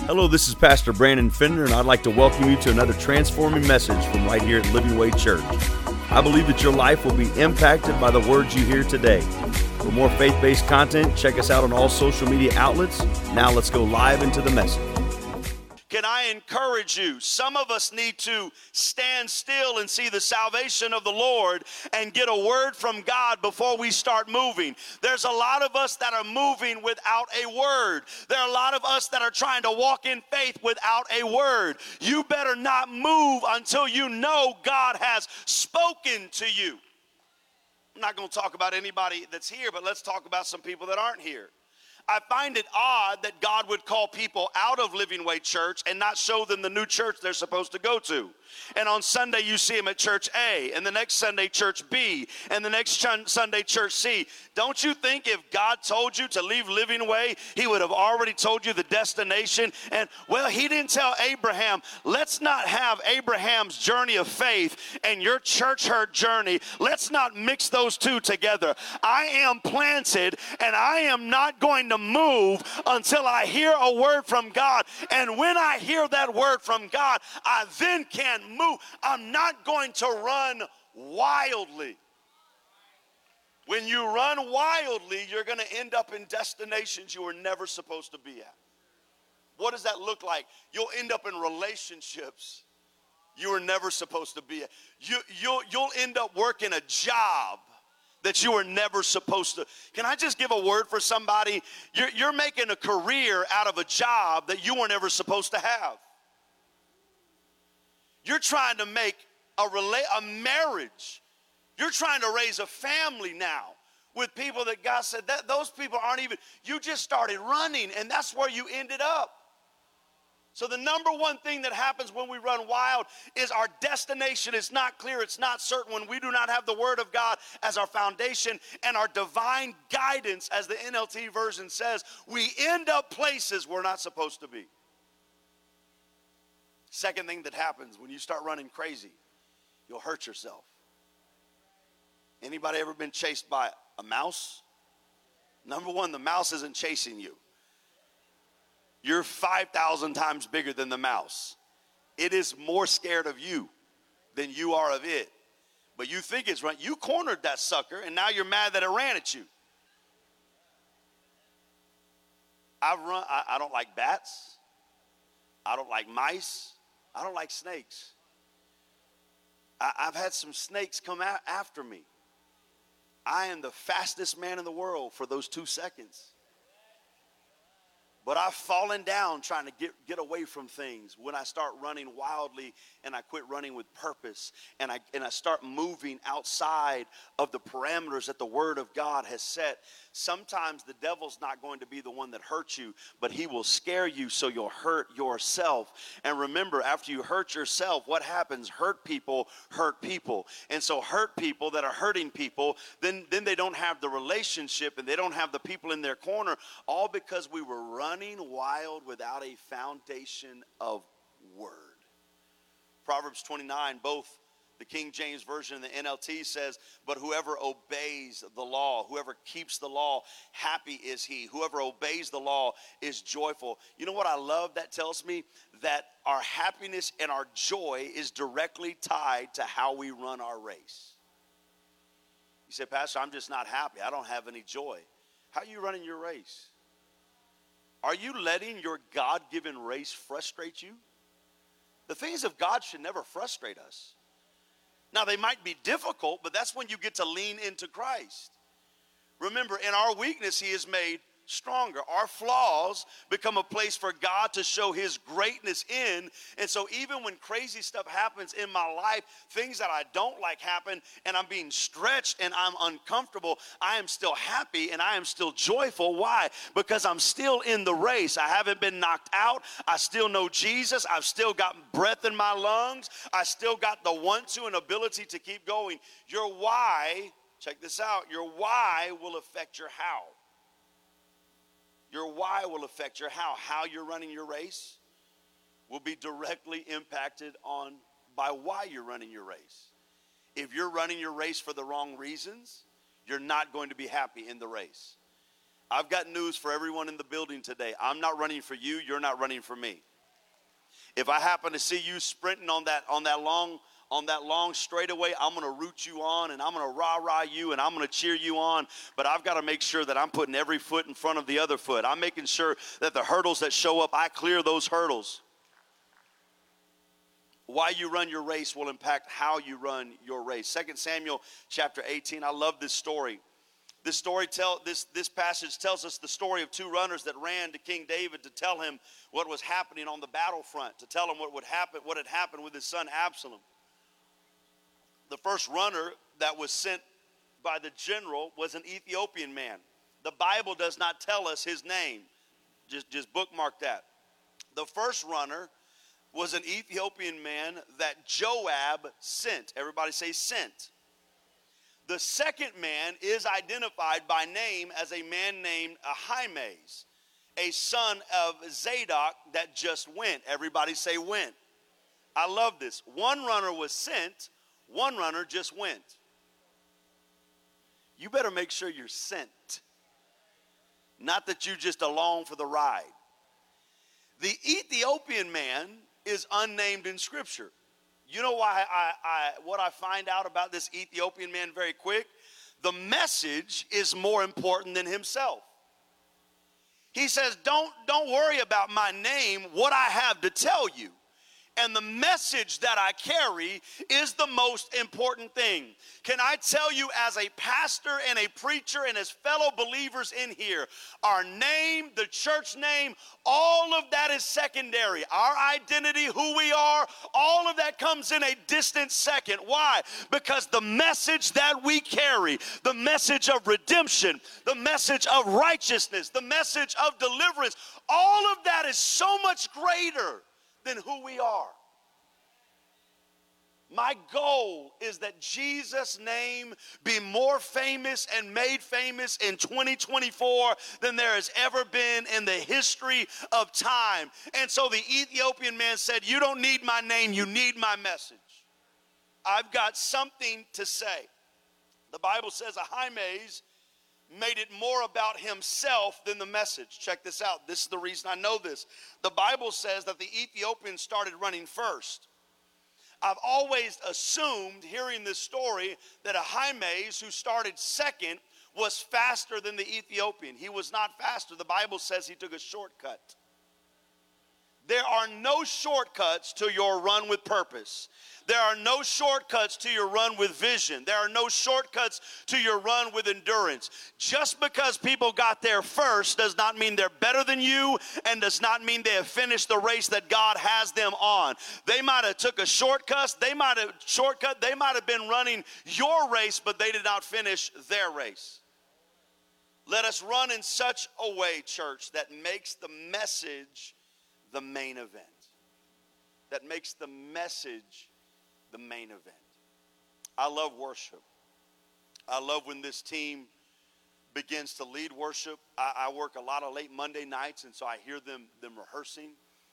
Hello, this is Pastor Brandon Fender, and I'd like to welcome you to another transforming message from right here at Living Way Church. I believe that your life will be impacted by the words you hear today. For more faith-based content, check us out on all social media outlets. Now let's go live into the message. Can I encourage you? Some of us need to stand still and see the salvation of the Lord and get a word from God before we start moving. There's a lot of us that are moving without a word. There are a lot of us that are trying to walk in faith without a word. You better not move until you know God has spoken to you. I'm not going to talk about anybody that's here, but let's talk about some people that aren't here. I find it odd that God would call people out of Living Way Church and not show them the new church they're supposed to go to. And on Sunday, you see them at church A, and the next Sunday, church B, and the next Sunday, church C. Don't you think if God told you to leave Living Way, he would have already told you the destination? And, well, he didn't tell Abraham. Let's not have Abraham's journey of faith and your church hurt journey. Let's not mix those two together. I am planted, and I am not going to move until I hear a word from God. And when I hear that word from God, I then can move. I'm not going to run wildly. When you run wildly, you're going to end up in destinations you were never supposed to be at. What does that look like? You'll end up in relationships you were never supposed to be at. You'll end up working a job that you were never supposed to. Can I just give a word for somebody? You're making a career out of a job that you weren't ever supposed to have. You're trying to make a marriage. You're trying to raise a family now with people that God said that those people aren't even, you just started running, and that's where you ended up. So the number one thing that happens when we run wild is our destination is not clear, it's not certain. When we do not have the word of God as our foundation and our divine guidance, as the NLT version says, we end up places we're not supposed to be. Second thing that happens when you start running crazy, you'll hurt yourself. Anybody ever been chased by a mouse? Number one, the mouse isn't chasing you. You're 5,000 times bigger than the mouse. It is more scared of you than you are of it. But you think it's right. You cornered that sucker, and now you're mad that it ran at you. I don't like bats. I don't like mice. I don't like snakes. I've had some snakes come out after me. I am the fastest man in the world for those 2 seconds. But I've fallen down trying to get away from things when I start running wildly and I quit running with purpose and I start moving outside of the parameters that the Word of God has set. Sometimes the devil's not going to be the one that hurts you, but he will scare you so you'll hurt yourself. And remember, after you hurt yourself, what happens? Hurt people hurt people. And so hurt people that are hurting people, then they don't have the relationship and they don't have the people in their corner, all because we were running wild without a foundation of word. Proverbs 29, both the King James Version and the NLT says, but whoever obeys the law, whoever keeps the law, happy is he. Whoever obeys the law is joyful. You know what I love? That tells me that our happiness and our joy is directly tied to how we run our race. You say, Pastor, I'm just not happy. I don't have any joy. How are you running your race? Are you letting your God-given race frustrate you? The things of God should never frustrate us. Now, they might be difficult, but that's when you get to lean into Christ. Remember, in our weakness, he is made stronger. Our flaws become a place for God to show his greatness in. And so even when crazy stuff happens in my life, things that I don't like happen, and I'm being stretched and I'm uncomfortable, I am still happy and I am still joyful. Why? Because I'm still in the race. I haven't been knocked out. I still know Jesus. I've still got breath in my lungs. I still got the want-to and ability to keep going. Your why, check this out, your why will affect your how. Your why will affect your how. How you're running your race will be directly impacted by why you're running your race. If you're running your race for the wrong reasons, you're not going to be happy in the race. I've got news for everyone in the building today. I'm not running for you. You're not running for me. If I happen to see you sprinting on that long straightaway, I'm going to root you on, and I'm going to rah-rah you, and I'm going to cheer you on. But I've got to make sure that I'm putting every foot in front of the other foot. I'm making sure that the hurdles that show up, I clear those hurdles. Why you run your race will impact how you run your race. 2 Samuel chapter 18, I love this story. This passage tells us the story of two runners that ran to King David to tell him what was happening on the battlefront, to tell him what had happened with his son Absalom. The first runner that was sent by the general was an Ethiopian man. The Bible does not tell us his name. Just bookmark that. The first runner was an Ethiopian man that Joab sent. Everybody say sent. The second man is identified by name as a man named Ahimaaz, a son of Zadok that just went. Everybody say went. I love this. One runner was sent, one runner just went. You better make sure you're sent, not that you just along for the ride. The Ethiopian man is unnamed in Scripture. You know why what I find out about this Ethiopian man very quick? The message is more important than himself. He says, don't worry about my name, what I have to tell you. And the message that I carry is the most important thing. Can I tell you, as a pastor and a preacher and as fellow believers in here, our name, the church name, all of that is secondary. Our identity, who we are, all of that comes in a distant second. Why? Because the message that we carry, the message of redemption, the message of righteousness, the message of deliverance, all of that is so much greater than who we are. My goal is that Jesus' name be more famous and made famous in 2024 than there has ever been in the history of time. And so the Ethiopian man said, you don't need my name, you need my message. I've got something to say. The Bible says Ahimaaz made it more about himself than the message. Check this out. This is the reason I know this. The Bible says that the Ethiopian started running first. I've always assumed, hearing this story, that Ahimaaz, who started second, was faster than the Ethiopian. He was not faster. The Bible says he took a shortcut. There are no shortcuts to your run with purpose. There are no shortcuts to your run with vision. There are no shortcuts to your run with endurance. Just because people got there first does not mean they're better than you, and does not mean they have finished the race that God has them on. They might have took a shortcut. They might have been running your race, but they did not finish their race. Let us run in such a way, church, that makes the message the main event. That makes the message the main event. I love worship. I love when this team begins to lead worship. I work a lot of late Monday nights, and so I hear them rehearsing.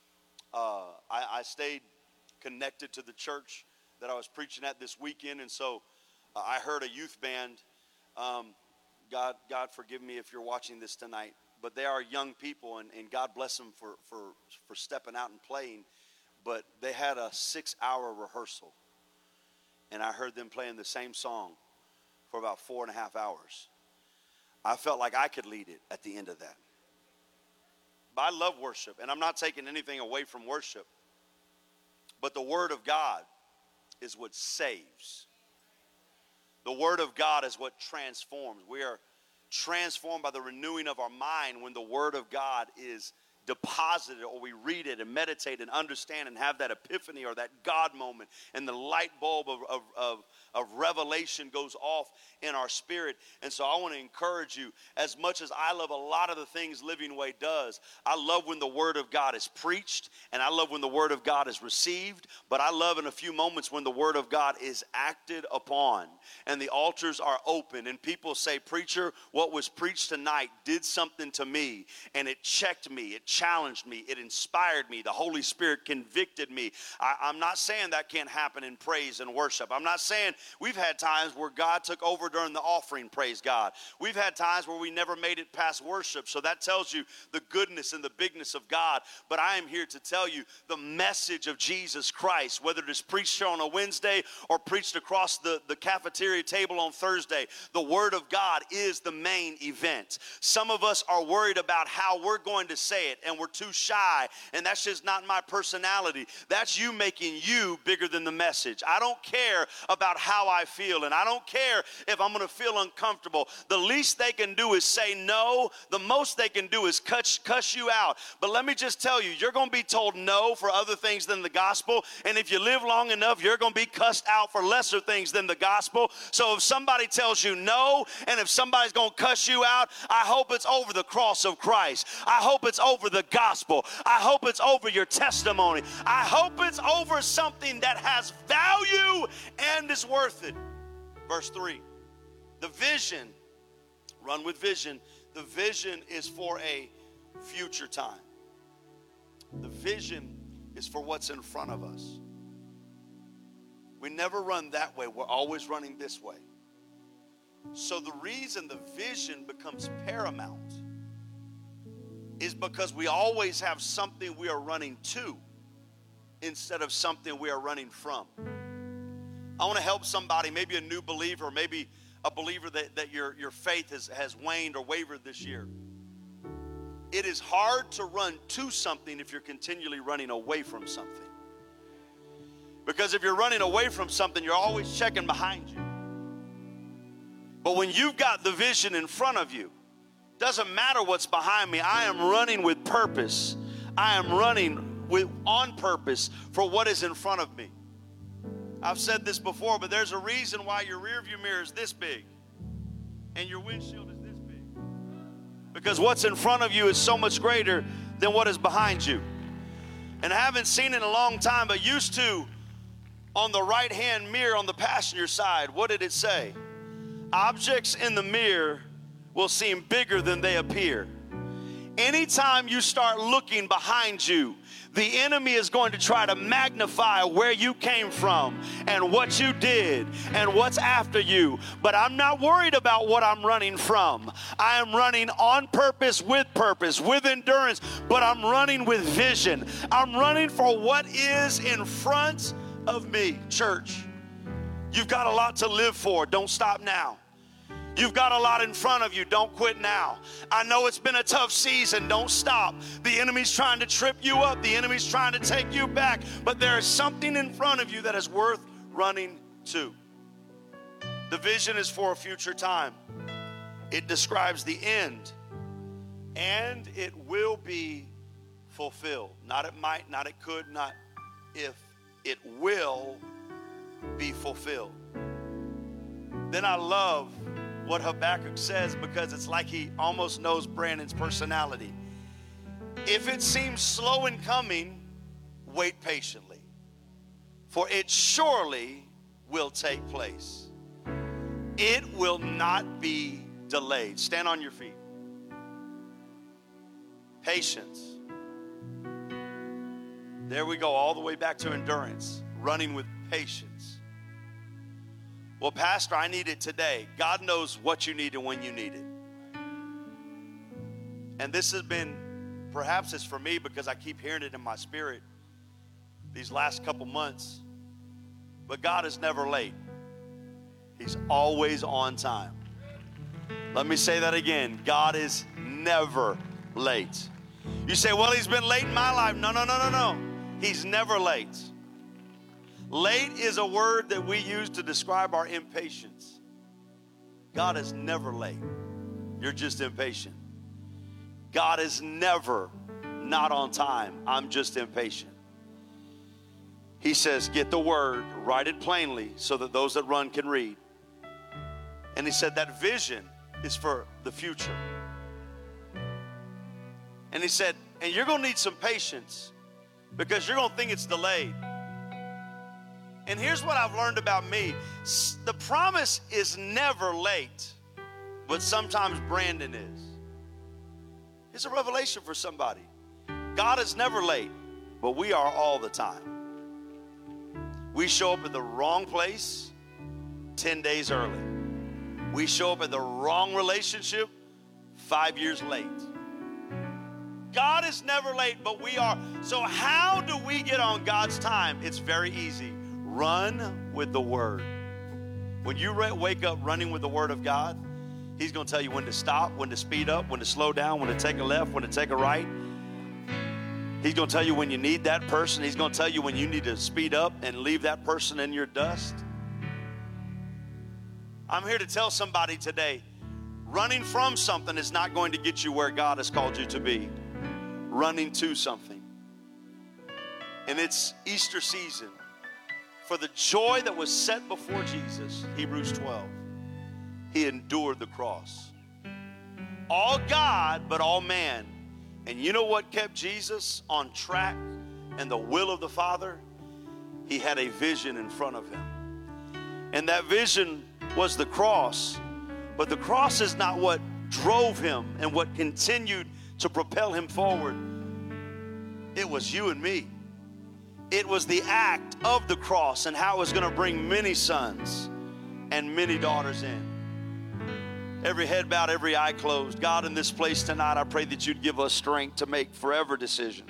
I stayed connected to the church that I was preaching at this weekend, and so I heard a youth band. God forgive me if you're watching this tonight, but they are young people, and God bless them for stepping out and playing. But they had a 6-hour rehearsal, and I heard them playing the same song for about 4.5 hours. I felt like I could lead it at the end of that. But I love worship, and I'm not taking anything away from worship. But the Word of God is what saves. The Word of God is what transforms. We are transformed by the renewing of our mind when the Word of God is deposited, or we read it and meditate and understand and have that epiphany or that God moment, and the light bulb of revelation goes off in our spirit. And so I want to encourage you, as much as I love a lot of the things Living Way does, I love when the Word of God is preached, and I love when the Word of God is received, but I love in a few moments when the Word of God is acted upon and the altars are open and people say, preacher, what was preached tonight did something to me, and it checked me, it challenged me. It inspired me. The Holy Spirit convicted me. I'm not saying that can't happen in praise and worship. I'm not saying we've had times where God took over during the offering, praise God. We've had times where we never made it past worship. So that tells you the goodness and the bigness of God. But I am here to tell you the message of Jesus Christ, whether it is preached here on a Wednesday or preached across the cafeteria table on Thursday, the Word of God is the main event. Some of us are worried about how we're going to say it, and we're too shy, and that's just not my personality. That's you making you bigger than the message. I don't care about how I feel, and I don't care if I'm going to feel uncomfortable. The least they can do is say no. The most they can do is cuss you out. But let me just tell you, you're going to be told no for other things than the gospel, and if you live long enough, you're going to be cussed out for lesser things than the gospel. So if somebody tells you no, and if somebody's going to cuss you out, I hope it's over the cross of Christ. I hope it's over the gospel. I hope it's over your testimony. I hope it's over something that has value and is worth it. Verse 3, the vision, run with vision. The vision is for a future time. The vision is for what's in front of us. We never run that way. We're always running this way. So the reason the vision becomes paramount is because we always have something we are running to instead of something we are running from. I want to help somebody, maybe a new believer, maybe a believer that your faith has waned or wavered this year. It is hard to run to something if you're continually running away from something. Because if you're running away from something, you're always checking behind you. But when you've got the vision in front of you, doesn't matter what's behind me. I am running with purpose. I am running on purpose for what is in front of me. I've said this before, but there's a reason why your rearview mirror is this big and your windshield is this big. Because what's in front of you is so much greater than what is behind you. And I haven't seen it in a long time, but used to, on the right-hand mirror on the passenger side, what did it say? Objects in the mirror will seem bigger than they appear. Anytime you start looking behind you, the enemy is going to try to magnify where you came from and what you did and what's after you. But I'm not worried about what I'm running from. I am running on purpose, with endurance, but I'm running with vision. I'm running for what is in front of me. Church, you've got a lot to live for. Don't stop now. You've got a lot in front of you. Don't quit now. I know it's been a tough season. Don't stop. The enemy's trying to trip you up. The enemy's trying to take you back. But there is something in front of you that is worth running to. The vision is for a future time. It describes the end. And it will be fulfilled. Not it might, not it could, not if. It will be fulfilled. Then I love what Habakkuk says, because it's like he almost knows Brandon's personality. If it seems slow in coming, wait patiently, for it surely will take place. It will not be delayed. Stand on your feet. Patience. There we go, all the way back to endurance, running with patience. Well, Pastor, I need it today. God knows what you need and when you need it. And this has been, perhaps it's for me because I keep hearing it in my spirit these last couple months. But God is never late. He's always on time. Let me say that again. God is never late. You say, well, he's been late in my life. No. He's never late. Late is a word that we use to describe our impatience. God is never late. You're just impatient. God is never not on time. I'm just impatient. He says, get the word, write it plainly so that those that run can read. And he said that vision is for the future. And he said, and you're going to need some patience because you're going to think it's delayed. And here's what I've learned about me. The promise is never late, but sometimes Brandon is. It's a revelation for somebody. God is never late, but we are all the time. We show up at the wrong place 10 days early. We show up at the wrong relationship 5 years late. God is never late, but we are. So how do we get on God's time? It's very easy. Run with the Word. When you wake up running with the Word of God, He's going to tell you when to stop, when to speed up, when to slow down, when to take a left, when to take a right. He's going to tell you when you need that person. He's going to tell you when you need to speed up and leave that person in your dust. I'm here to tell somebody today, running from something is not going to get you where God has called you to be. Running to something. And it's Easter season. For the joy that was set before Jesus, Hebrews 12, He endured the cross. All God, but all man. And you know what kept Jesus on track and the will of the Father? He had a vision in front of him. And that vision was the cross. But the cross is not what drove him and what continued to propel him forward. It was you and me. It was the act of the cross and how it was going to bring many sons and many daughters in. Every head bowed, every eye closed. God, in this place tonight, I pray that you'd give us strength to make forever decisions.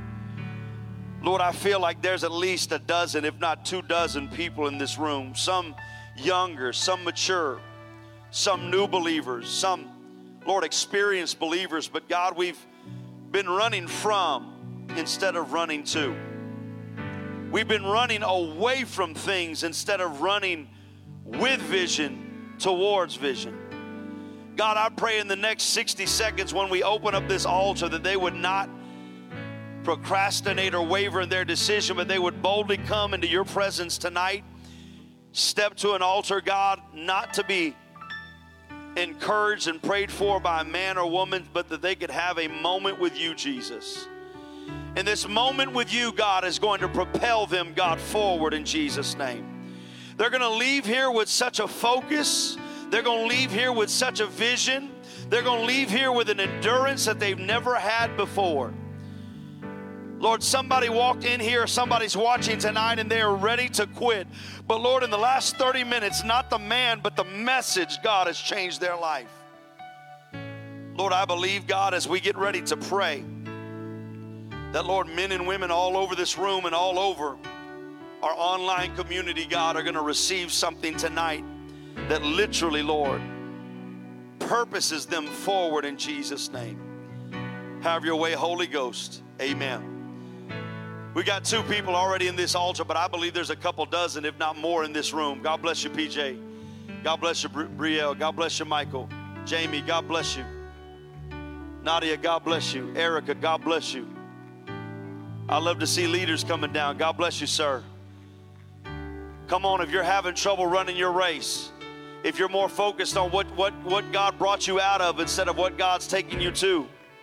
Lord, I feel like there's at least a dozen, if not 24 people in this room. Some younger, some mature, some new believers, some, Lord, experienced believers. But God, we've been running from instead of running to. We've been running away from things instead of running with vision towards vision. God, I pray in the next 60 seconds when we open up this altar that they would not procrastinate or waver in their decision, but they would boldly come into your presence tonight, step to an altar, God, not to be encouraged and prayed for by a man or woman, but that they could have a moment with you, Jesus. And this moment with you, God, is going to propel them, God, forward in Jesus' name. They're going to leave here with such a focus. They're going to leave here with such a vision. They're going to leave here with an endurance that they've never had before. Lord, somebody walked in here, somebody's watching tonight, and they are ready to quit. But Lord, in the last 30 minutes, not the man, but the message, God, has changed their life. Lord, I believe, God, as we get ready to pray, that, Lord, men and women all over this room and all over our online community, God, are going to receive something tonight that literally, Lord, purposes them forward in Jesus' name. Have your way, Holy Ghost. Amen. We got 2 people already in this altar, but I believe there's a couple dozen, if not more, in this room. God bless you, PJ. God bless you, Brielle. God bless you, Michael. Jamie, God bless you. Nadia, God bless you. Erica, God bless you. I love to see leaders coming down. God bless you, sir. Come on, if you're having trouble running your race, if you're more focused on what God brought you out of instead of what God's taking you to.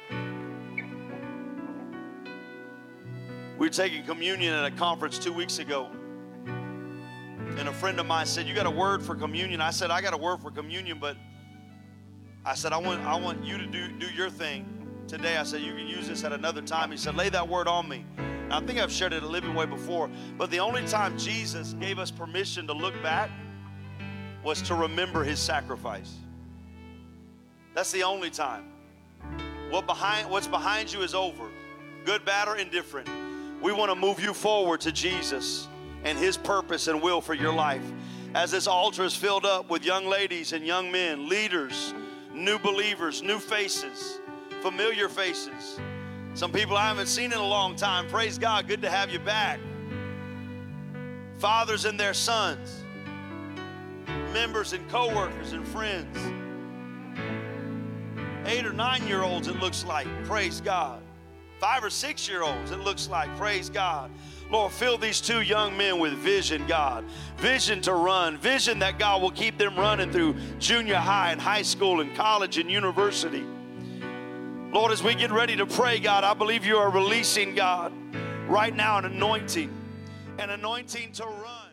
We were taking communion at a conference 2 weeks ago. And a friend of mine said, you got a word for communion? I said, I got a word for communion, but I said, I want you to do your thing today. I said, you can use this at another time. He said, lay that word on me. And I think I've shared it at Living Way before, but the only time Jesus gave us permission to look back was to remember his sacrifice. That's the only time. What's behind you is over. Good, bad, or indifferent. We want to move you forward to Jesus and his purpose and will for your life. As this altar is filled up with young ladies and young men, leaders, new believers, new faces, familiar faces. Some people I haven't seen in a long time. Praise God, good to have you back. Fathers and their sons, members and co-workers and friends. 8 or 9-year-olds, it looks like. Praise God. 5 or 6-year-olds, it looks like. Praise God. Lord, fill these 2 young men with vision, God. Vision to run. Vision that God will keep them running through junior high and high school and college and university. Lord, as we get ready to pray, God, I believe you are releasing, God, right now an anointing to run.